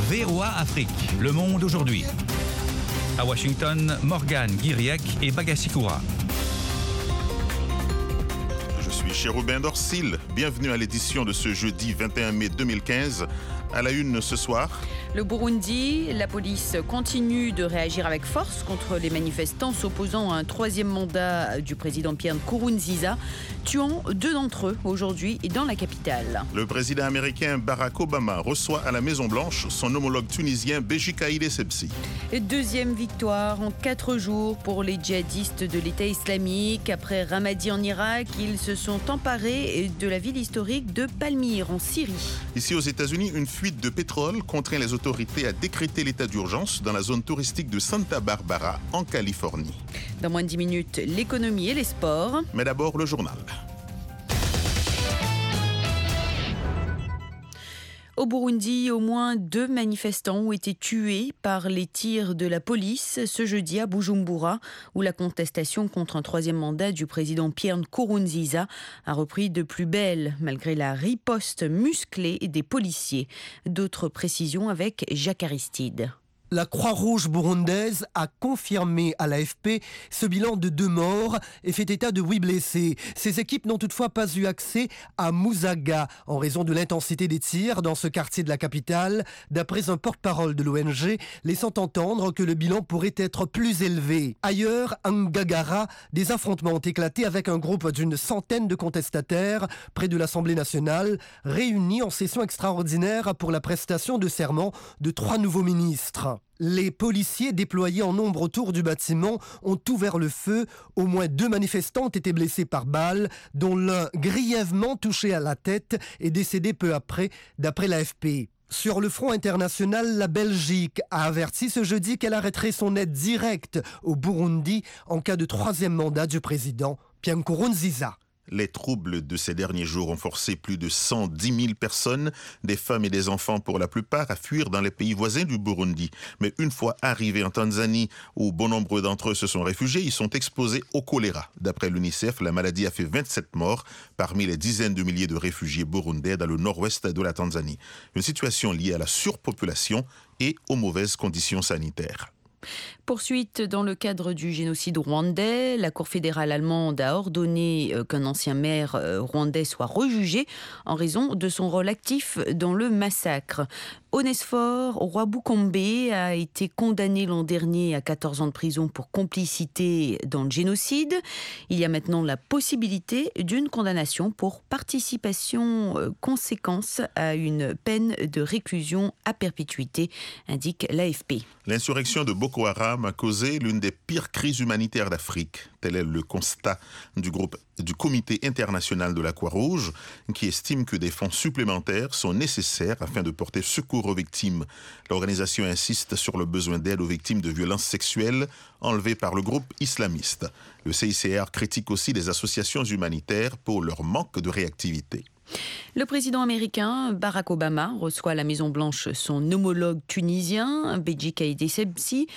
VOA Afrique, le monde aujourd'hui. À Washington, Morgane Guiriac et Bagassi Koura. Je suis Chérubin Dorsil. Bienvenue à l'édition de ce jeudi 21 mai 2015. À la une ce soir. Le Burundi, la police continue de réagir avec force contre les manifestants s'opposant à un troisième mandat du président Pierre Nkurunziza, tuant 2 d'entre eux aujourd'hui dans la capitale. Le président américain Barack Obama reçoit à la Maison-Blanche son homologue tunisien Beji Caïd Essebsi. Deuxième victoire en 4 jours pour les djihadistes de l'État islamique. Après Ramadi en Irak, ils se sont emparés de la ville historique de Palmyre en Syrie. Ici aux États-Unis, une fuite de pétrole contraint les autorités à décréter l'état d'urgence dans la zone touristique de Santa Barbara en Californie. Dans moins de 10 minutes, l'économie et les sports. Mais d'abord le journal. Au Burundi, au moins 2 manifestants ont été tués par les tirs de la police ce jeudi à Bujumbura, où la contestation contre un troisième mandat du président Pierre Nkurunziza a repris de plus belle, malgré la riposte musclée des policiers. D'autres précisions avec Jacques Aristide. La Croix-Rouge burundaise a confirmé à l'AFP ce bilan de 2 morts et fait état de 8 blessés. Ces équipes n'ont toutefois pas eu accès à Musaga en raison de l'intensité des tirs dans ce quartier de la capitale, d'après un porte-parole de l'ONG, laissant entendre que le bilan pourrait être plus élevé. Ailleurs, à Ngagara, des affrontements ont éclaté avec un groupe d'une centaine de contestataires près de l'Assemblée nationale, réunis en session extraordinaire pour la prestation de serment de 3 nouveaux ministres. Les policiers déployés en nombre autour du bâtiment ont ouvert le feu. Au moins 2 manifestants ont été blessés par balle, dont l'un grièvement touché à la tête et décédé peu après, d'après l'AFP. Sur le front international, la Belgique a averti ce jeudi qu'elle arrêterait son aide directe au Burundi en cas de troisième mandat du président Pierre Nkurunziza. Les troubles de ces derniers jours ont forcé plus de 110 000 personnes, des femmes et des enfants pour la plupart, à fuir dans les pays voisins du Burundi. Mais une fois arrivés en Tanzanie, où bon nombre d'entre eux se sont réfugiés, ils sont exposés au choléra. D'après l'UNICEF, la maladie a fait 27 morts parmi les dizaines de milliers de réfugiés burundais dans le nord-ouest de la Tanzanie. Une situation liée à la surpopulation et aux mauvaises conditions sanitaires. Poursuite dans le cadre du génocide rwandais. La Cour fédérale allemande a ordonné qu'un ancien maire rwandais soit rejugé en raison de son rôle actif dans le massacre. Onesphore Rwabukombe a été condamné l'an dernier à 14 ans de prison pour complicité dans le génocide. Il y a maintenant la possibilité d'une condamnation pour participation conséquence à une peine de réclusion à perpétuité, indique l'AFP. L'insurrection de Boko Haram a causé l'une des pires crises humanitaires d'Afrique. Tel est le constat du Comité international de la Croix-Rouge, qui estime que des fonds supplémentaires sont nécessaires afin de porter secours aux victimes. L'organisation insiste sur le besoin d'aide aux victimes de violences sexuelles enlevées par le groupe islamiste. Le CICR critique aussi les associations humanitaires pour leur manque de réactivité. Le président américain Barack Obama reçoit à la Maison-Blanche son homologue tunisien, Beji Caïd Essebsi.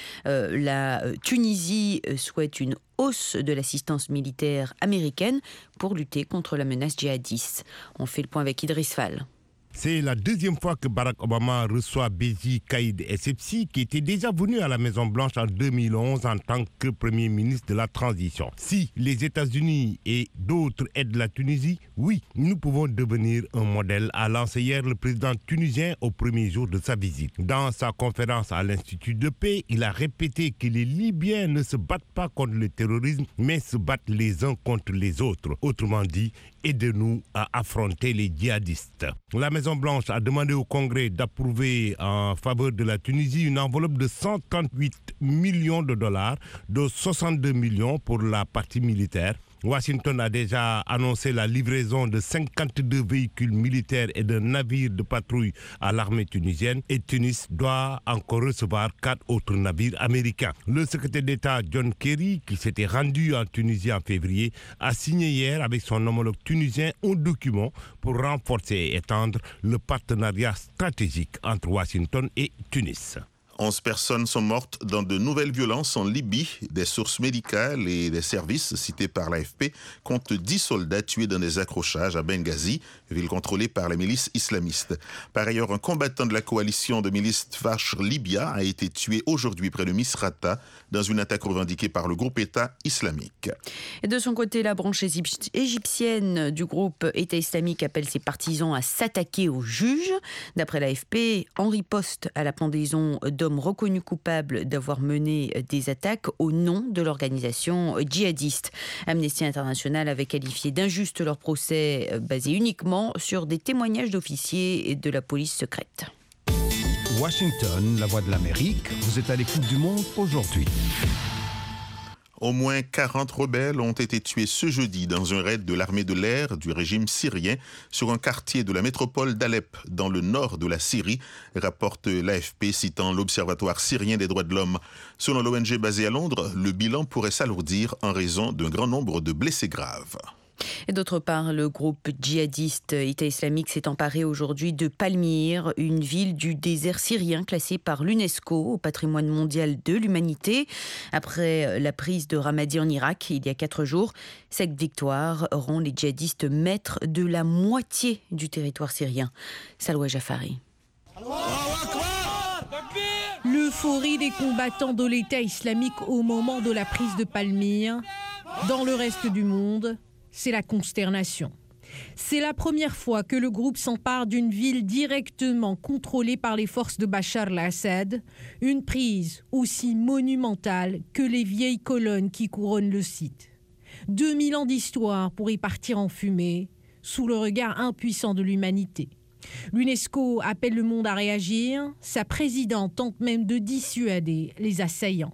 La Tunisie souhaite une hausse de l'assistance militaire américaine pour lutter contre la menace djihadiste. On fait le point avec Idriss Fall. C'est la 2e fois que Barack Obama reçoit Beji Caïd Essebsi, qui était déjà venu à la Maison-Blanche en 2011 en tant que Premier ministre de la Transition. Si les États-Unis et d'autres aident la Tunisie, oui, nous pouvons devenir un modèle, a lancé hier le président tunisien au premier jour de sa visite. Dans sa conférence à l'Institut de paix, il a répété que les Libyens ne se battent pas contre le terrorisme, mais se battent les uns contre les autres. Autrement dit, aidez-nous à affronter les djihadistes. La Maison-Blanche a demandé au Congrès d'approuver en faveur de la Tunisie une enveloppe de 138 millions de dollars, dont 62 millions pour la partie militaire. Washington a déjà annoncé la livraison de 52 véhicules militaires et d'un navire de patrouille à l'armée tunisienne, et Tunis doit encore recevoir 4 autres navires américains. Le secrétaire d'État John Kerry, qui s'était rendu en Tunisie en février, a signé hier avec son homologue tunisien un document pour renforcer et étendre le partenariat stratégique entre Washington et Tunis. 11 personnes sont mortes dans de nouvelles violences en Libye. Des sources médicales et des services cités par l'AFP comptent 10 soldats tués dans des accrochages à Benghazi, ville contrôlée par les milices islamistes. Par ailleurs, un combattant de la coalition de milices Fashr Libya a été tué aujourd'hui près de Misrata dans une attaque revendiquée par le groupe État islamique. Et de son côté, la branche égyptienne du groupe État islamique appelle ses partisans à s'attaquer aux juges. D'après l'AFP, en riposte à la pendaison d'hommes reconnus coupables d'avoir mené des attaques au nom de l'organisation djihadiste. Amnesty International avait qualifié d'injuste leur procès basé uniquement sur des témoignages d'officiers de la police secrète. Washington, la voix de l'Amérique, vous êtes à l'écoute du monde aujourd'hui. Au moins 40 rebelles ont été tués ce jeudi dans un raid de l'armée de l'air du régime syrien sur un quartier de la métropole d'Alep, dans le nord de la Syrie, rapporte l'AFP citant l'Observatoire syrien des droits de l'homme. Selon l'ONG basée à Londres, le bilan pourrait s'alourdir en raison d'un grand nombre de blessés graves. Et d'autre part, le groupe djihadiste État islamique s'est emparé aujourd'hui de Palmyre, une ville du désert syrien classée par l'UNESCO au patrimoine mondial de l'humanité. Après la prise de Ramadi en Irak il y a 4 jours, cette victoire rend les djihadistes maîtres de la moitié du territoire syrien. Salwa Jafari. L'euphorie des combattants de l'État islamique au moment de la prise de Palmyre. Dans le reste du monde, c'est la consternation. C'est la première fois que le groupe s'empare d'une ville directement contrôlée par les forces de Bachar al-Assad, une prise aussi monumentale que les vieilles colonnes qui couronnent le site. 2000 ans d'histoire pour y partir en fumée, sous le regard impuissant de l'humanité. L'UNESCO appelle le monde à réagir. Sa présidente tente même de dissuader les assaillants.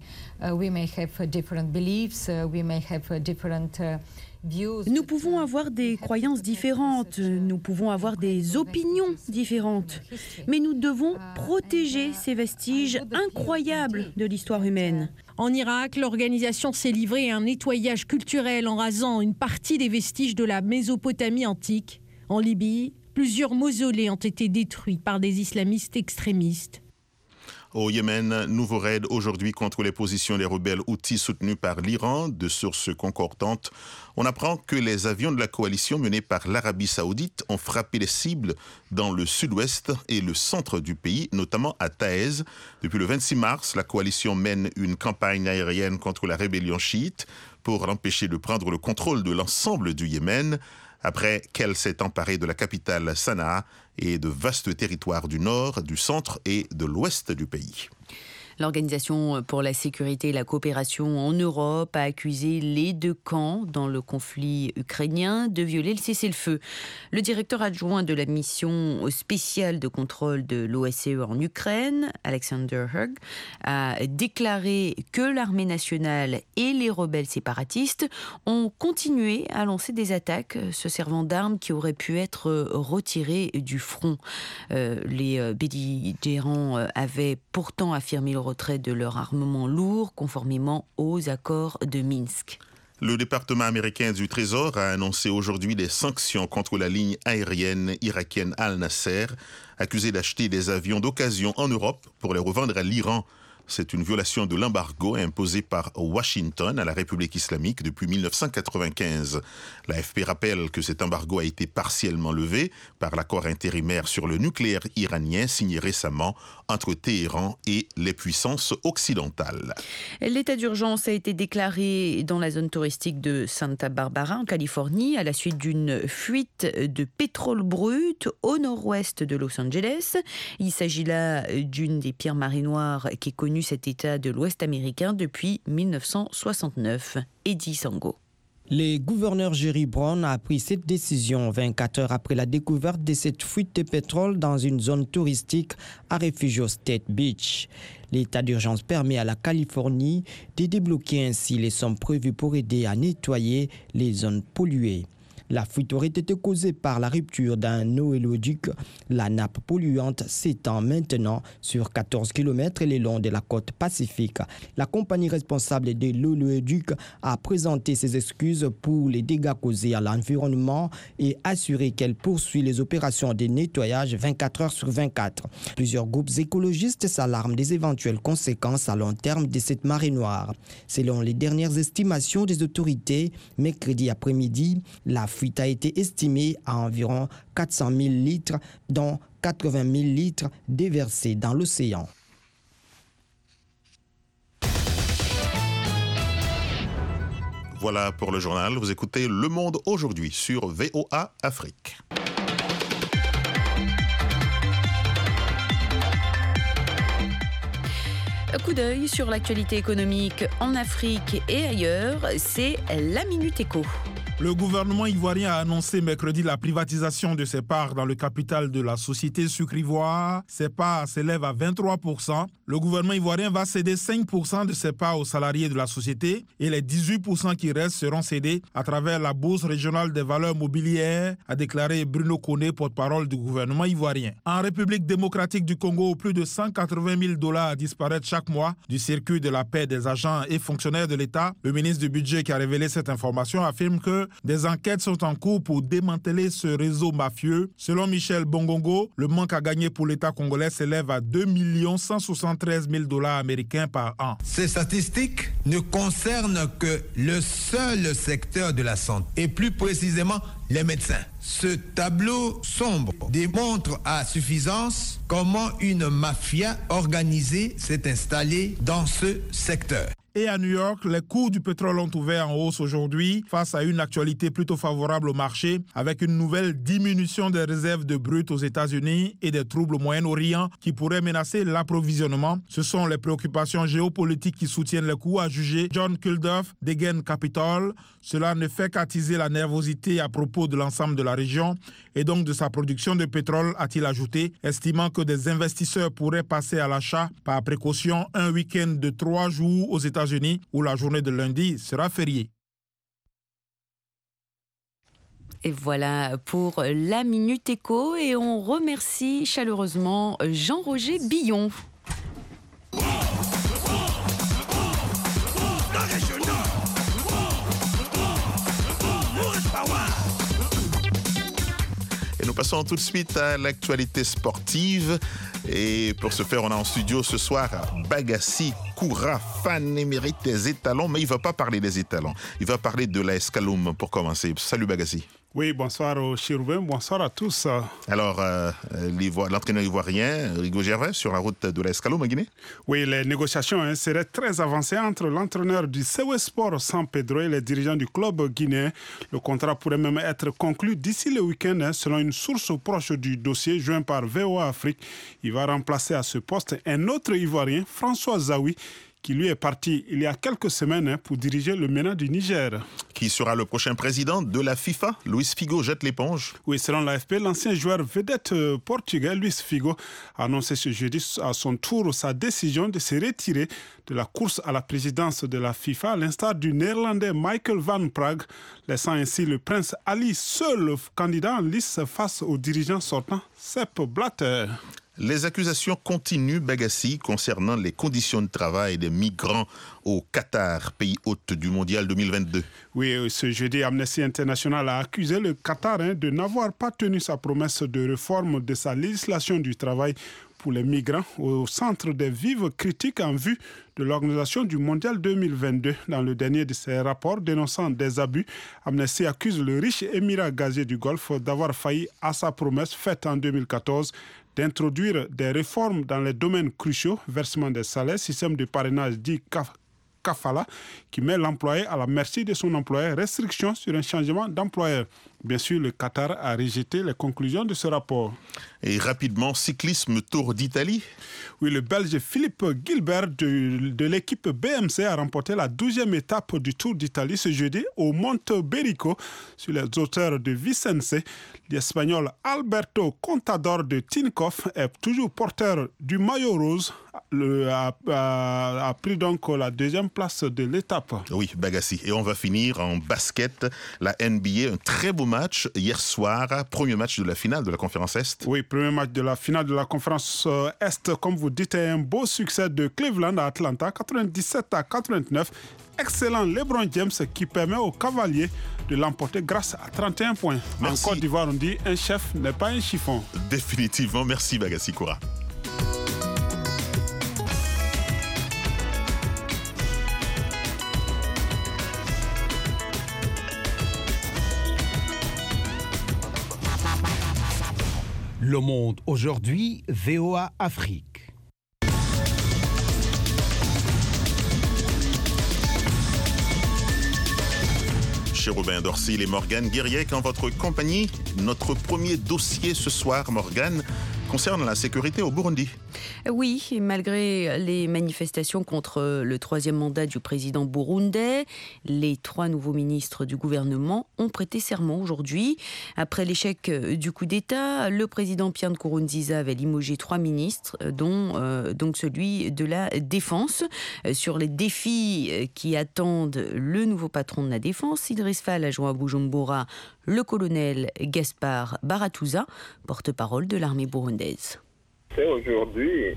Nous pouvons avoir des croyances différentes, nous pouvons avoir des opinions différentes, mais nous devons protéger ces vestiges incroyables de l'histoire humaine. En Irak, l'organisation s'est livrée à un nettoyage culturel en rasant une partie des vestiges de la Mésopotamie antique. En Libye, plusieurs mausolées ont été détruits par des islamistes extrémistes. Au Yémen, nouveau raid aujourd'hui contre les positions des rebelles houthis soutenus par l'Iran. De sources concordantes, on apprend que les avions de la coalition menés par l'Arabie Saoudite ont frappé les cibles dans le sud-ouest et le centre du pays, notamment à Taïz. Depuis le 26 mars, la coalition mène une campagne aérienne contre la rébellion chiite pour l'empêcher de prendre le contrôle de l'ensemble du Yémen, après qu'elle s'est emparée de la capitale Sanaa et de vastes territoires du nord, du centre et de l'ouest du pays. L'Organisation pour la sécurité et la coopération en Europe a accusé les deux camps dans le conflit ukrainien de violer le cessez-le-feu. Le directeur adjoint de la mission spéciale de contrôle de l'OSCE en Ukraine, Alexander Hug, a déclaré que l'armée nationale et les rebelles séparatistes ont continué à lancer des attaques se servant d'armes qui auraient pu être retirées du front. Les belligérants avaient pourtant affirmé le retrait de leur armement lourd, conformément aux accords de Minsk. Le département américain du Trésor a annoncé aujourd'hui des sanctions contre la ligne aérienne irakienne Al Nasser, accusée d'acheter des avions d'occasion en Europe pour les revendre à l'Iran. C'est une violation de l'embargo imposé par Washington à la République islamique depuis 1995. L'AFP rappelle que cet embargo a été partiellement levé par l'accord intérimaire sur le nucléaire iranien signé récemment entre Téhéran et les puissances occidentales. L'état d'urgence a été déclaré dans la zone touristique de Santa Barbara, en Californie, à la suite d'une fuite de pétrole brut au nord-ouest de Los Angeles. Il s'agit là d'une des pires marées noires qui est connue cet État de l'Ouest américain depuis 1969. Eddie Sango. Le gouverneur Jerry Brown a pris cette décision 24 heures après la découverte de cette fuite de pétrole dans une zone touristique à Refugio State Beach. L'état d'urgence permet à la Californie de débloquer ainsi les sommes prévues pour aider à nettoyer les zones polluées. La fuite aurait été causée par la rupture d'un oléoduc. La nappe polluante s'étend maintenant sur 14 km le long de la côte pacifique. La compagnie responsable de l'oléoduc a présenté ses excuses pour les dégâts causés à l'environnement et assuré qu'elle poursuit les opérations de nettoyage 24 heures sur 24. Plusieurs groupes écologistes s'alarment des éventuelles conséquences à long terme de cette marée noire. Selon les dernières estimations des autorités, mercredi après-midi, la fuite a été estimée à environ 400 000 litres, dont 80 000 litres déversés dans l'océan. Voilà pour le journal. Vous écoutez Le Monde aujourd'hui sur VOA Afrique. Un coup d'œil sur l'actualité économique en Afrique et ailleurs, c'est la Minute Éco. Le gouvernement ivoirien a annoncé mercredi la privatisation de ses parts dans le capital de la société Sucre Ivoire. Ses parts s'élèvent à 23%. Le gouvernement ivoirien va céder 5% de ses parts aux salariés de la société et les 18% qui restent seront cédés à travers la Bourse régionale des valeurs mobilières, a déclaré Bruno Koné, porte-parole du gouvernement ivoirien. En République démocratique du Congo, plus de 180 000 $ disparaissent chaque mois du circuit de la paie des agents et fonctionnaires de l'État. Le ministre du Budget qui a révélé cette information affirme que des enquêtes sont en cours pour démanteler ce réseau mafieux. Selon Michel Bongongo, le manque à gagner pour l'État congolais s'élève à 2 173 000 $ américains par an. Ces statistiques ne concernent que le seul secteur de la santé, et plus précisément les médecins. Ce tableau sombre démontre à suffisance comment une mafia organisée s'est installée dans ce secteur. Et à New York, les cours du pétrole ont ouvert en hausse aujourd'hui face à une actualité plutôt favorable au marché avec une nouvelle diminution des réserves de brut aux États-Unis et des troubles au Moyen-Orient qui pourraient menacer l'approvisionnement. Ce sont les préoccupations géopolitiques qui soutiennent les coûts, a jugé John Kuldoff d'Egen Capital. Cela ne fait qu'attiser la nervosité à propos de l'ensemble de la région et donc de sa production de pétrole, a-t-il ajouté, estimant que des investisseurs pourraient passer à l'achat par précaution un week-end de 3 jours aux États-Unis où la journée de lundi sera fériée. Et voilà pour la Minute Éco et on remercie chaleureusement Jean-Roger Billon. Et nous passons tout de suite à l'actualité sportive. Et pour ce faire, on a en studio ce soir Bagassi Koura, fan émérite des étalons, mais il ne va pas parler des étalons. Il va parler de l'AS Kaloum pour commencer. Salut Bagassi. Oui, bonsoir au Chirouben, bonsoir à tous. Alors, l'entraîneur ivoirien, Rigo Gervais, sur la route de l'AS Kaloum à Guinée? Oui, les négociations seraient très avancées entre l'entraîneur du CW Sport San Pedro et les dirigeants du club guinéen. Le contrat pourrait même être conclu d'ici le week-end, selon une source proche du dossier joint par VOA Afrique. Il va remplacer à ce poste un autre Ivoirien, François Zawi, qui lui est parti il y a quelques semaines pour diriger le MENA du Niger. Qui sera le prochain président de la FIFA? Luis Figo jette l'éponge. Oui, selon l'AFP, l'ancien joueur vedette portugais Luis Figo a annoncé ce jeudi à son tour sa décision de se retirer de la course à la présidence de la FIFA, à l'instar du néerlandais Michael van Praag, laissant ainsi le prince Ali seul candidat en lice face au dirigeant sortant Sepp Blatter. Les accusations continuent, Bagassi, concernant les conditions de travail des migrants au Qatar, pays hôte du Mondial 2022. Oui, ce jeudi, Amnesty International a accusé le Qatar de n'avoir pas tenu sa promesse de réforme de sa législation du travail pour les migrants au centre des vives critiques en vue de l'organisation du Mondial 2022. Dans le dernier de ses rapports dénonçant des abus, Amnesty accuse le riche émirat gazier du Golfe d'avoir failli à sa promesse faite en 2014 d'introduire des réformes dans les domaines cruciaux, versement des salaires, système de parrainage dit Kafala, qui met l'employé à la merci de son employeur, restriction sur un changement d'employeur. Bien sûr, le Qatar a rejeté les conclusions de ce rapport. Et rapidement, cyclisme Tour d'Italie. Oui, le Belge Philippe Gilbert de l'équipe BMC a remporté la 12e étape du Tour d'Italie ce jeudi au Monte Berico sur les hauteurs de Vicenze. L'Espagnol Alberto Contador de Tinkoff est toujours porteur du maillot rose. A pris donc la 2e place de l'étape. Oui, Bagassi. Et on va finir en basket. La NBA, un très beau match hier soir, premier match de la finale de la conférence Est. Oui, premier match de la finale de la conférence Est, comme vous dites, un beau succès de Cleveland à Atlanta, 97-89. Excellent LeBron James qui permet aux Cavaliers de l'emporter grâce à 31 points. Merci. En Côte d'Ivoire, on dit un chef n'est pas un chiffon. Définitivement, merci Bagassi Koura. Le Monde aujourd'hui, VOA Afrique. Chez Robin Dorsil et Morgane Guiriec en votre compagnie. Notre premier dossier ce soir, Morgane, concerne la sécurité au Burundi. Oui, malgré les manifestations contre le troisième mandat du président burundais, les 3 nouveaux ministres du gouvernement ont prêté serment aujourd'hui. Après l'échec du coup d'État, le président Pierre Nkurunziza avait limogé 3 ministres, dont donc celui de la Défense. Sur les défis qui attendent le nouveau patron de la Défense, Idriss Fall a joint à Bujumbura le colonel Gaspard Baratuza, porte-parole de l'armée burundaise. C'est aujourd'hui,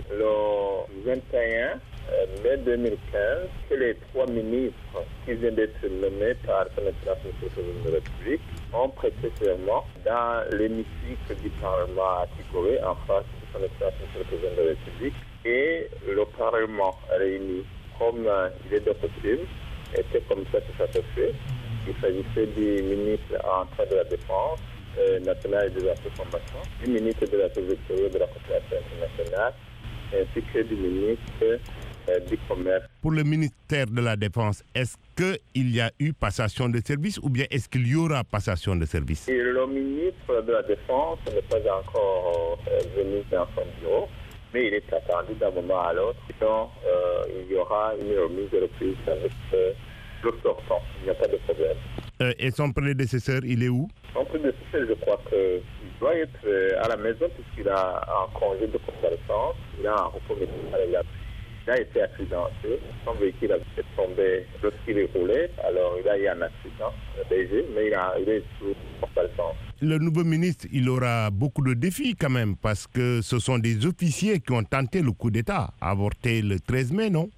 le 21 mai 2015, que les 3 ministres qui viennent d'être nommés par son Excellence M. le Président de la République ont prêté serment dans l'hémicycle du Parlement à Kikoré, en face de son Excellence M. le Président de la République. Et le Parlement réuni, comme il est de coutume, et c'est comme ça que ça se fait. Il s'agissait du ministre en charge de la Défense nationale et des affaires de formation, du ministre de la extérieure de la coopération internationale, ainsi que du ministre du commerce. Pour le ministère de la Défense, est-ce qu'il y a eu passation de service ou bien est-ce qu'il y aura passation de service? Et le ministre de la Défense n'est pas encore venu dans son bureau, mais il est attendu d'un moment à l'autre. Donc, il y aura une remise de reprise avec le sortant. Il n'y a pas de problème. Et son prédécesseur, il est où? Son prédécesseur, je crois qu'il doit être à la maison puisqu'il a un congé de convalescence. Il a un repos médical. Il a été accidenté. Son véhicule a tombé lorsqu'il roulait. Alors, il a eu un accident léger, mais il est sous convalescence. Le nouveau ministre, il aura beaucoup de défis quand même parce que ce sont des officiers qui ont tenté le coup d'État, avorté le 13 mai, non?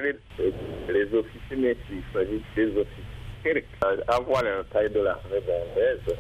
Les officiers, mais il s'agit des officiers. Avoir la taille de l'armée burundaise,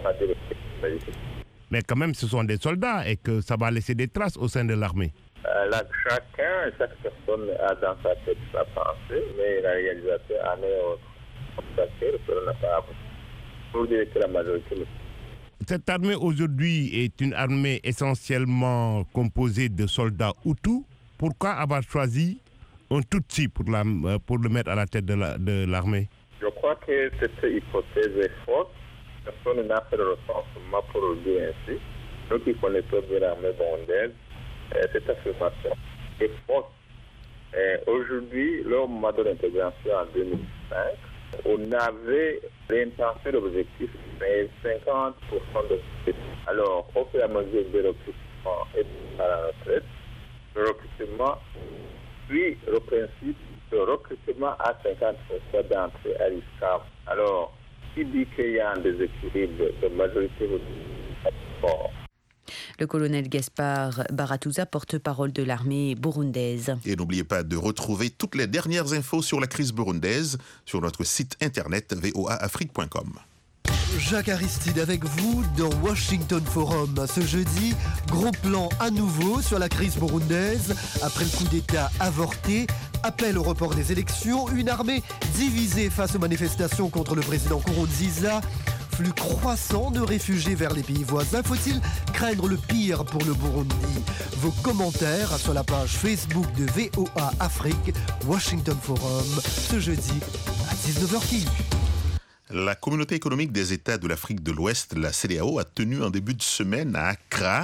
mais quand même, ce sont des soldats et que ça va laisser des traces au sein de l'armée. Chaque personne a dans sa tête sa pensée, mais la réalisation en est autre. Pour dire que la majorité. Cette armée aujourd'hui est une armée essentiellement composée de soldats Hutus. Pourquoi avoir choisi un Tutsi pour le mettre à la tête de l'armée? Je crois que cette hypothèse est fausse. Personne n'a fait le recensement pour le dire ainsi. Nous qui connaissons bien l'armée burundaise, cette affirmation est fausse. Aujourd'hui, lors du moment de l'intégration en 2005, on avait l'intention d'objectif de 50% de ce. Alors, au fur et à mesure de recrutement et à la retraite, le recrutement suit le principe de recrutement à 50% d'entrée à l'ISCAF. Alors, qui dit qu'il y a un déséquilibre de majorité ou de sport? Le colonel Gaspard Baratuza, porte-parole de l'armée burundaise. Et n'oubliez pas de retrouver toutes les dernières infos sur la crise burundaise sur notre site internet voaafrique.com. Jacques Aristide avec vous dans Washington Forum. Ce jeudi, gros plan à nouveau sur la crise burundaise. Après le coup d'État avorté, appel au report des élections, une armée divisée face aux manifestations contre le président Nkurunziza, flux croissant de réfugiés vers les pays voisins. Faut-il craindre le pire pour le Burundi? Vos commentaires sur la page Facebook de VOA Afrique, Washington Forum, ce jeudi à 19h15. La communauté économique des États de l'Afrique de l'Ouest, la CEDEAO, a tenu en début de semaine à Accra,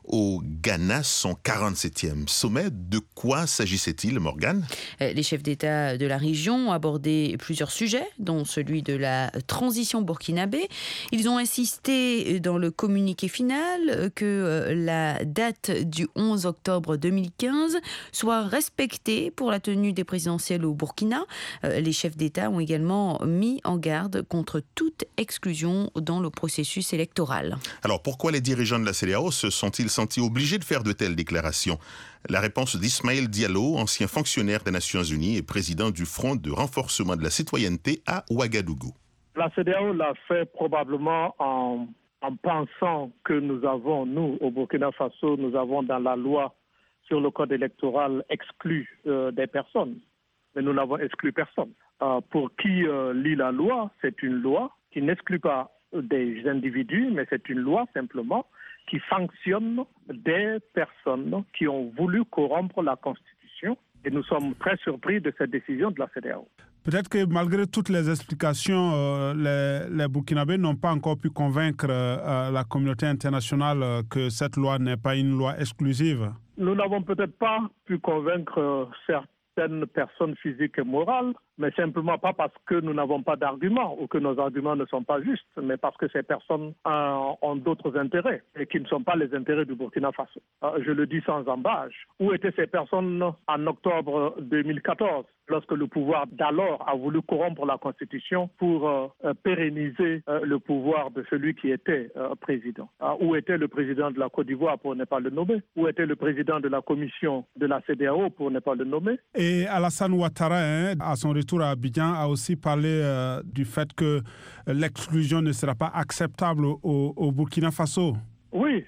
au Ghana, son 47e sommet. De quoi s'agissait-il, Morgane? Les chefs d'État de la région ont abordé plusieurs sujets, dont celui de la transition burkinabé. Ils ont insisté dans le communiqué final que la date du 11 octobre 2015 soit respectée pour la tenue des présidentielles au Burkina. Les chefs d'État ont également mis en garde contre toute exclusion dans le processus électoral. Alors pourquoi les dirigeants de la CEDEAO se sont-ils sentis obligés de faire de telles déclarations? La réponse d'Ismaël Diallo, ancien fonctionnaire des Nations Unies et président du Front de renforcement de la citoyenneté à Ouagadougou. La CEDEAO l'a fait probablement en pensant que nous, au Burkina Faso, nous avons dans la loi sur le code électoral exclu des personnes. Mais nous n'avons exclu personne. Pour qui lit la loi, c'est une loi qui n'exclut pas des individus, mais c'est une loi simplement qui sanctionne des personnes qui ont voulu corrompre la Constitution. Et nous sommes très surpris de cette décision de la CEDEAO. Peut-être que malgré toutes les explications, les Burkinabés n'ont pas encore pu convaincre la communauté internationale que cette loi n'est pas une loi exclusive. Nous n'avons peut-être pas pu convaincre certaines personnes physiques et morales, mais simplement pas parce que nous n'avons pas d'arguments ou que nos arguments ne sont pas justes, mais parce que ces personnes ont d'autres intérêts et qui ne sont pas les intérêts du Burkina Faso. Je le dis sans embâche. Où étaient ces personnes en octobre 2014 lorsque le pouvoir d'alors a voulu corrompre la Constitution pour pérenniser le pouvoir de celui qui était président? Où était le président de la Côte d'Ivoire pour ne pas le nommer? Où était le président de la commission de la CEDEAO pour ne pas le nommer? Et Alassane Ouattara, à son retour à Abidjan, a aussi parlé du fait que l'exclusion ne sera pas acceptable au Burkina Faso. Oui,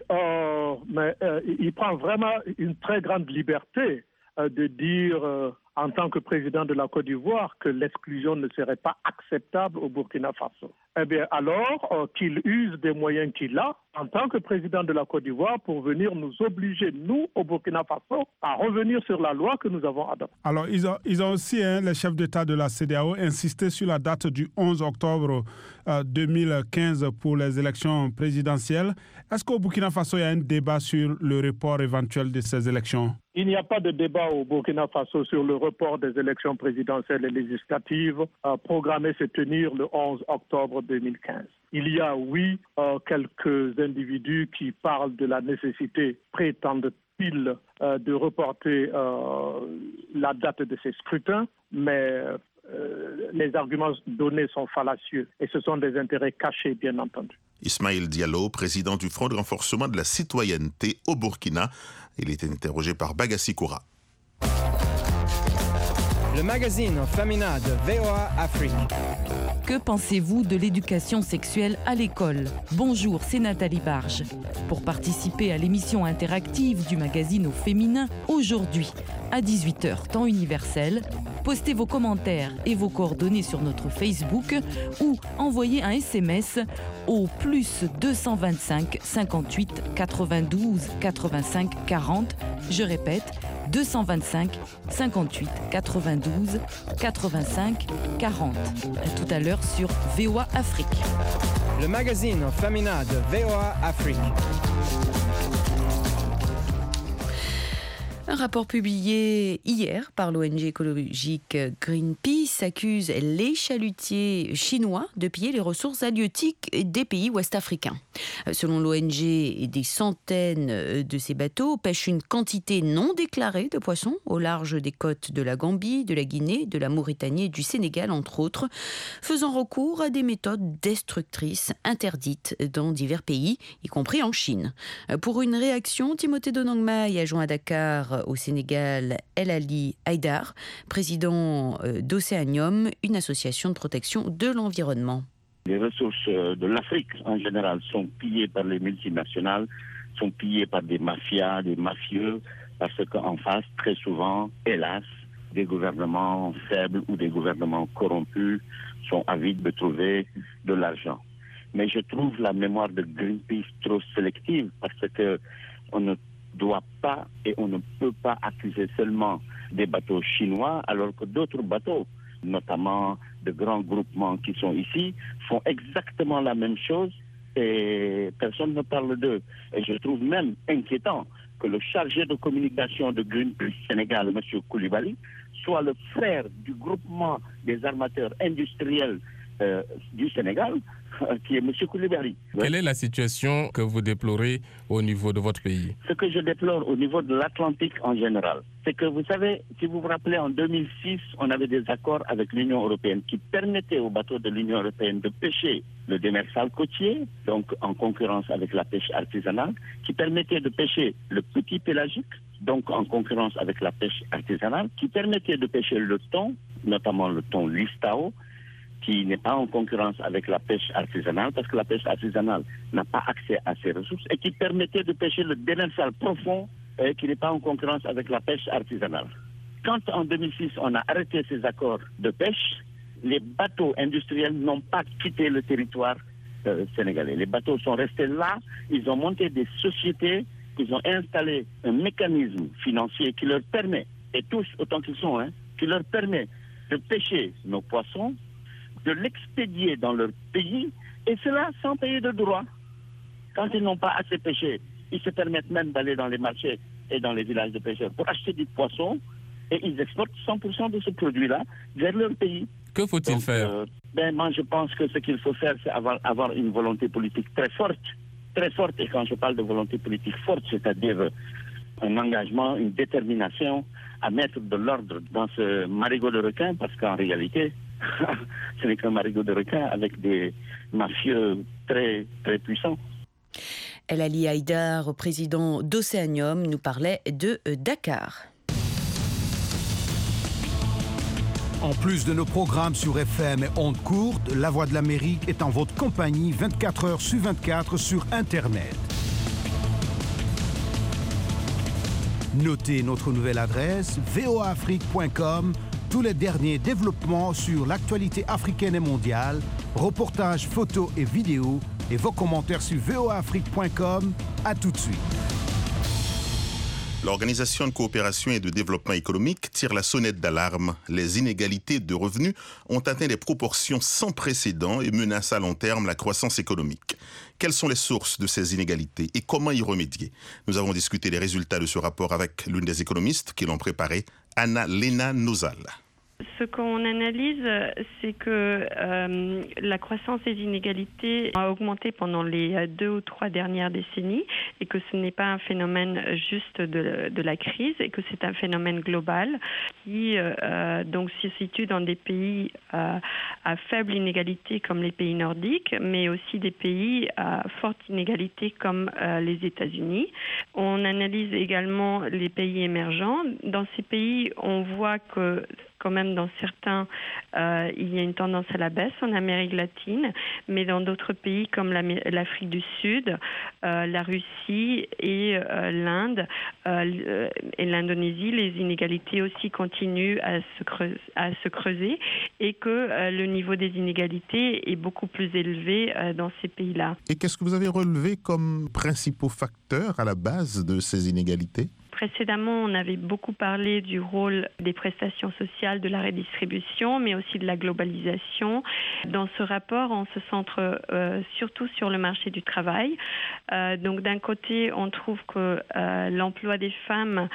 mais il prend vraiment une très grande liberté de dire en tant que président de la Côte d'Ivoire que l'exclusion ne serait pas acceptable au Burkina Faso. Eh bien alors qu'il use des moyens qu'il a en tant que président de la Côte d'Ivoire pour venir nous obliger, nous, au Burkina Faso, à revenir sur la loi que nous avons adoptée. Alors ils ont aussi, les chefs d'État de la CEDEAO, insisté sur la date du 11 octobre 2015 pour les élections présidentielles. Est-ce qu'au Burkina Faso, il y a un débat sur le report éventuel de ces élections? Il n'y a pas de débat au Burkina Faso sur le report des élections présidentielles et législatives programmées se tenir le 11 octobre 2015. Il y a, oui, quelques individus qui parlent de la nécessité, prétendent-ils, de reporter la date de ces scrutins, mais les arguments donnés sont fallacieux et ce sont des intérêts cachés, bien entendu. Ismaël Diallo, président du Front de renforcement de la citoyenneté au Burkina. Il était interrogé par Bagassi Koura. Le magazine Femina de VOA Afrique. Que pensez-vous de l'éducation sexuelle à l'école? Bonjour, c'est Nathalie Barge. Pour participer à l'émission interactive du magazine au féminin, aujourd'hui, à 18h, temps universel, postez vos commentaires et vos coordonnées sur notre Facebook ou envoyez un SMS au plus 225 58 92 85 40. Je répète, 225 58 92 85 40. À tout à l'heure sur VOA Afrique. Le magazine Femina de VOA Afrique. Un rapport publié hier par l'ONG écologique Greenpeace accuse les chalutiers chinois de piller les ressources halieutiques des pays ouest-africains. Selon l'ONG, des centaines de ces bateaux pêchent une quantité non déclarée de poissons au large des côtes de la Gambie, de la Guinée, de la Mauritanie et du Sénégal, entre autres, faisant recours à des méthodes destructrices interdites dans divers pays, y compris en Chine. Pour une réaction, Timothée Donangmai a joint à Dakar au Sénégal El Ali Haïdar, président d'Océanium, une association de protection de l'environnement. Les ressources de l'Afrique en général sont pillées par les multinationales, sont pillées par des mafias, des mafieux, parce qu'en face, très souvent, hélas, des gouvernements faibles ou des gouvernements corrompus sont avides de trouver de l'argent. Mais je trouve la mémoire de Greenpeace trop sélective parce que on ne doit pas et on ne peut pas accuser seulement des bateaux chinois alors que d'autres bateaux, notamment de grands groupements qui sont ici, font exactement la même chose et personne ne parle d'eux. Et je trouve même inquiétant que le chargé de communication de Greenpeace Sénégal, M. Koulibaly, soit le frère du groupement des armateurs industriels du Sénégal, qui est M. Koulibaly. Quelle est la situation que vous déplorez au niveau de votre pays? Ce que je déplore au niveau de l'Atlantique en général, c'est que vous savez, si vous vous rappelez, en 2006, on avait des accords avec l'Union européenne qui permettaient aux bateaux de l'Union européenne de pêcher le démersal côtier, donc en concurrence avec la pêche artisanale, qui permettaient de pêcher le petit pélagique, donc en concurrence avec la pêche artisanale, qui permettait de pêcher le thon, notamment le thon listao, qui n'est pas en concurrence avec la pêche artisanale, parce que la pêche artisanale n'a pas accès à ces ressources, et qui permettait de pêcher le démersal profond, qui n'est pas en concurrence avec la pêche artisanale. Quand en 2006, on a arrêté ces accords de pêche, les bateaux industriels n'ont pas quitté le territoire sénégalais. Les bateaux sont restés là, ils ont monté des sociétés, ils ont installé un mécanisme financier qui leur permet, et tous autant qu'ils sont, qui leur permet de pêcher nos poissons, de l'expédier dans leur pays, et cela sans payer de droits. Quand ils n'ont pas assez pêché, ils se permettent même d'aller dans les marchés et dans les villages de pêcheurs pour acheter du poisson, et ils exportent 100% de ce produit-là vers leur pays. Que faut-il faire? Moi, je pense que ce qu'il faut faire, c'est avoir une volonté politique très forte. Très forte, et quand je parle de volonté politique forte, c'est-à-dire un engagement, une détermination à mettre de l'ordre dans ce marigot de requin, parce qu'en réalité, ce n'est qu'un marigot de requin avec des mafieux très, très puissants. El Ali Haïdar, président d'Océanium, nous parlait de Dakar. En plus de nos programmes sur FM et ondes courtes, La Voix de l'Amérique est en votre compagnie 24 heures sur 24 sur Internet. Notez notre nouvelle adresse voaafrique.com. Tous les derniers développements sur l'actualité africaine et mondiale, reportages, photos et vidéos, et vos commentaires sur voaafrique.com. À tout de suite. L'Organisation de coopération et de développement économique tire la sonnette d'alarme. Les inégalités de revenus ont atteint des proportions sans précédent et menacent à long terme la croissance économique. Quelles sont les sources de ces inégalités et comment y remédier? Nous avons discuté des résultats de ce rapport avec l'une des économistes qui l'ont préparé, Anna-Lena Nozal. Ce qu'on analyse, c'est que la croissance des inégalités a augmenté pendant les 2 ou 3 dernières décennies et que ce n'est pas un phénomène juste de la crise et que c'est un phénomène global qui donc se situe dans des pays à faible inégalité comme les pays nordiques, mais aussi des pays à forte inégalité comme les États-Unis. On analyse également les pays émergents. Dans ces pays, on voit que quand même dans certains, il y a une tendance à la baisse en Amérique latine, mais dans d'autres pays comme l'Afrique du Sud, la Russie et l'Inde et l'Indonésie, les inégalités aussi continuent à se creuser et que le niveau des inégalités est beaucoup plus élevé dans ces pays-là. Et qu'est-ce que vous avez relevé comme principaux facteurs à la base de ces inégalités ? Précédemment, on avait beaucoup parlé du rôle des prestations sociales, de la redistribution, mais aussi de la globalisation. Dans ce rapport, on se centre surtout sur le marché du travail. Donc d'un côté, on trouve que l'emploi des femmes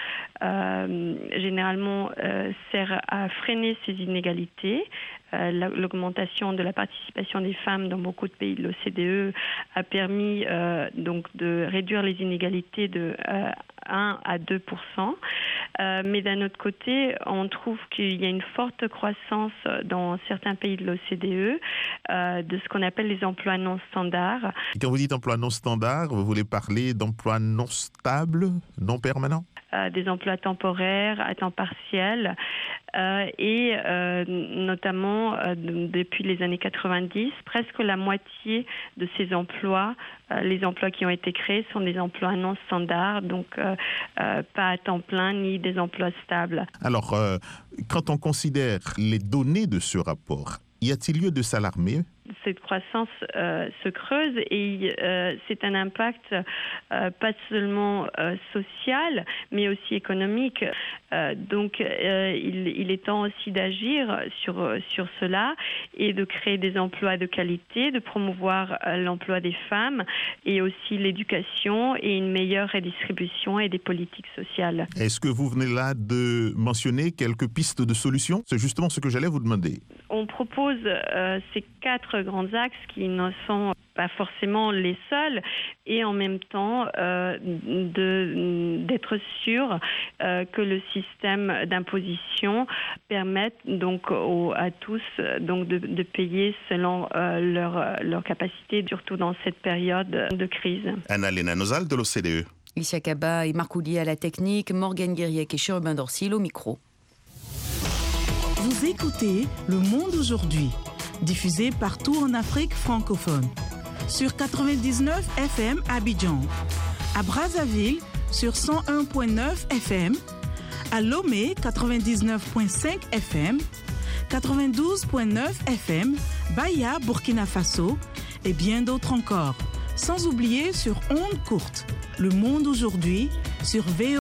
généralement sert à freiner ces inégalités. L'augmentation de la participation des femmes dans beaucoup de pays de l'OCDE a permis donc de réduire les inégalités de 1 à 2%. Mais d'un autre côté, on trouve qu'il y a une forte croissance dans certains pays de l'OCDE de ce qu'on appelle les emplois non standards. Quand vous dites emploi non standard, vous voulez parler d'emplois non stables, non permanents ? Des emplois temporaires, à temps partiel, et notamment depuis les années 90, presque la moitié de ces emplois, les emplois qui ont été créés sont des emplois non standards, donc pas à temps plein ni des emplois stables. Alors, quand on considère les données de ce rapport, y a-t-il lieu de s'alarmer ? cette croissance se creuse et c'est un impact pas seulement social, mais aussi économique. Donc, il est temps aussi d'agir sur cela et de créer des emplois de qualité, de promouvoir l'emploi des femmes et aussi l'éducation et une meilleure redistribution et des politiques sociales. Est-ce que vous venez là de mentionner quelques pistes de solutions? C'est justement ce que j'allais vous demander. On propose ces 4 grands axes qui ne sont pas forcément les seuls et en même temps d'être sûr que le système d'imposition permette donc à tous donc de payer selon leur capacité, surtout dans cette période de crise. Anna-Léna Nozal de l'OCDE. Issa Kaba et Marc Oulier à la technique, Morgane Guiriec et Chérubin Dorsil au micro. Vous écoutez Le Monde aujourd'hui, diffusé partout en Afrique francophone. Sur 99 FM à Abidjan, à Brazzaville sur 101.9 FM, à Lomé 99.5 FM, 92.9 FM, Baya, Burkina Faso et bien d'autres encore. Sans oublier sur ondes courtes, Le Monde aujourd'hui sur VOA.